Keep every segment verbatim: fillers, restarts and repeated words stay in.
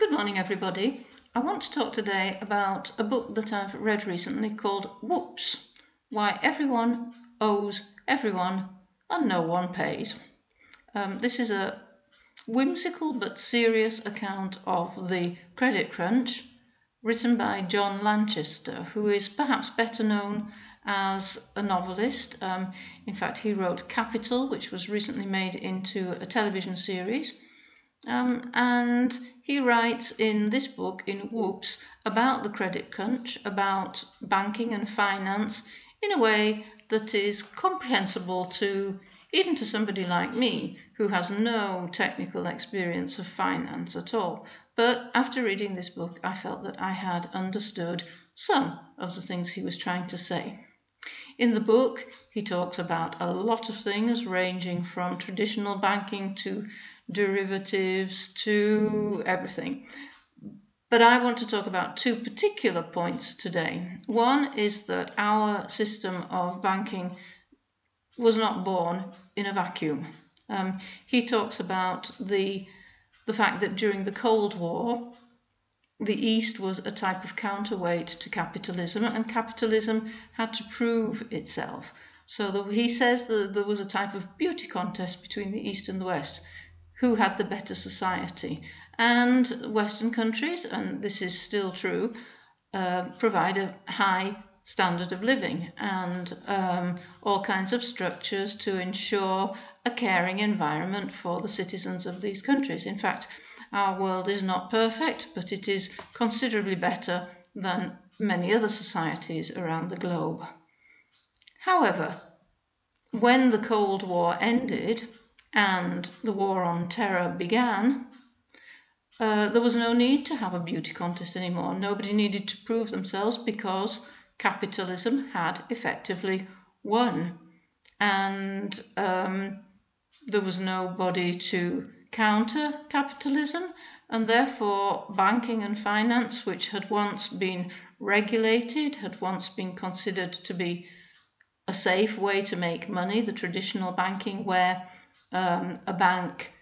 Good morning, everybody. I want to talk today about a book that I've read recently called Whoops! Why Everyone Owes Everyone and No One Pays. Um, this is a whimsical but serious account of the credit crunch written by John Lanchester, who is perhaps better known as a novelist. Um, in fact, he wrote Capital, which was recently made into a television series. Um, and he writes in this book, in Whoops, about the credit crunch, about banking and finance in a way that is comprehensible to even to somebody like me who has no technical experience of finance at all. But after reading this book, I felt that I had understood some of the things he was trying to say. In the book, he talks about a lot of things ranging from traditional banking to derivatives to everything. But I want to talk about two particular points today. One is that our system of banking was not born in a vacuum. Um, he talks about the, the fact that during the Cold War, the East was a type of counterweight to capitalism, and capitalism had to prove itself. So the, he says that there was a type of beauty contest between the East and the West. Who had the better society? And Western countries, and this is still true, uh, provide a high standard of living and um, all kinds of structures to ensure a caring environment for the citizens of these countries. In fact, our world is not perfect, but it is considerably better than many other societies around the globe. However, when the Cold War ended and the war on terror began, uh, there was no need to have a beauty contest anymore. Nobody needed to prove themselves because capitalism had effectively won. And um, there was nobody to counter capitalism, and therefore banking and finance, which had once been regulated, had once been considered to be a safe way to make money, the traditional banking where um, a bank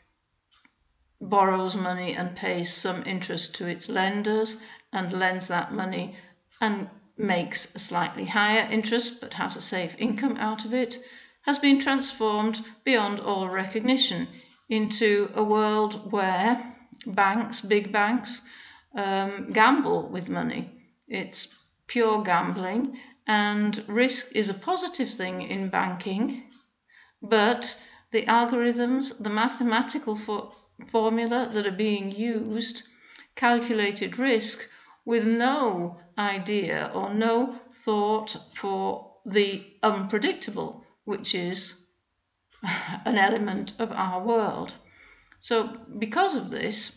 borrows money and pays some interest to its lenders and lends that money and makes a slightly higher interest but has a safe income out of it, has been transformed beyond all recognition into a world where banks, big banks, um, gamble with money. It's pure gambling, and risk is a positive thing in banking, but the algorithms, the mathematical for- formula that are being used, calculated risk with no idea or no thought for the unpredictable, which is an element of our world. So because of this,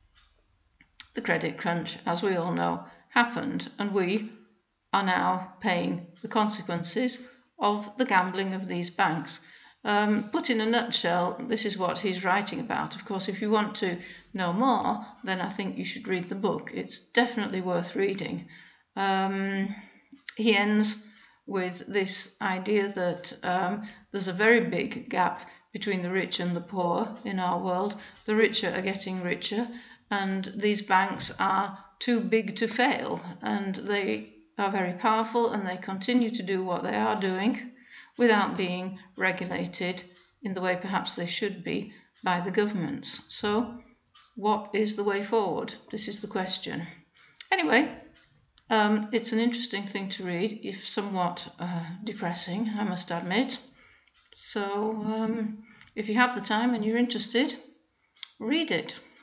the credit crunch, as we all know, happened, and we are now paying the consequences of the gambling of these banks. Um, put in a nutshell, this is what he's writing about. Of course, if you want to know more, then I think you should read the book. It's definitely worth reading. Um, he ends with this idea that um, there's a very big gap between the rich and the poor in our world. The richer are getting richer, and these banks are too big to fail, and they are very powerful, and they continue to do what they are doing without being regulated in the way perhaps they should be by the governments. So what is the way forward? This is the question. Anyway, um, it's an interesting thing to read, if somewhat uh, depressing, I must admit. So um, if you have the time and you're interested, read it.